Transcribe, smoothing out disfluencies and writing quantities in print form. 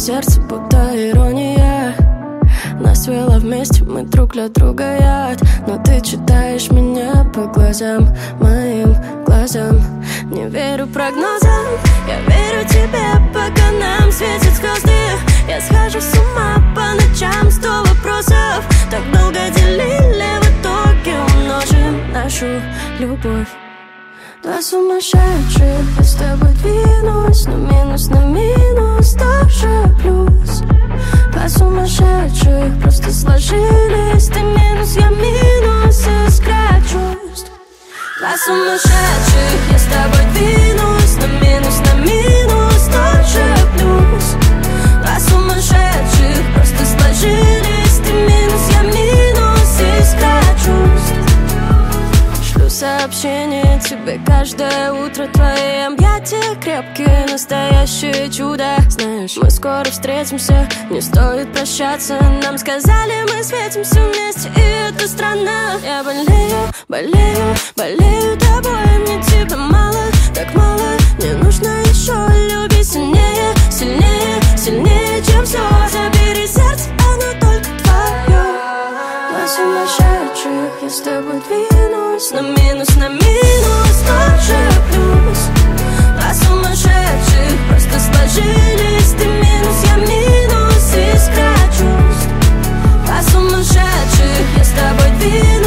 сердце будто ирония. Нас свело вместе, мы друг для друга яд. Но ты читаешь меня по глазам, моим глазам. Не верю прогнозам, я верю тебе, пока нам светят звезды. Я схожу с ума по ночам, 100 вопросов. Так долго делили, в итоге умножим нашу любовь. Два сумасшедших, я с тобой двинусь, но минус на минус тоже плюс. Два сумасшедших просто сложились, ты минус, я минус, искра чувств. Два сумасшедших, я с тобой двинусь, но минус на минус тоже плюс. Два сумасшедших просто сложились, ты минус, я минус, искра чувств. Шлю сообщение тебе каждое утро, твои объятия крепкие, настоящее чудо. Знаешь, мы скоро встретимся, не стоит прощаться. Нам сказали, мы светимся вместе, и это странно. Я болею, болею, болею тобой, мне тебя мало, так мало. Мне нужно еще, люби сильнее, сильнее, сильнее, чем все. Забери сердце, оно только твое. Два сумасшедших, я с тобой двинусь, но минус на минус тоже плюс. Два сумасшедших просто сложились, ты минус, я минус, искра чувств. Два сумасшедших, я с тобой двинусь.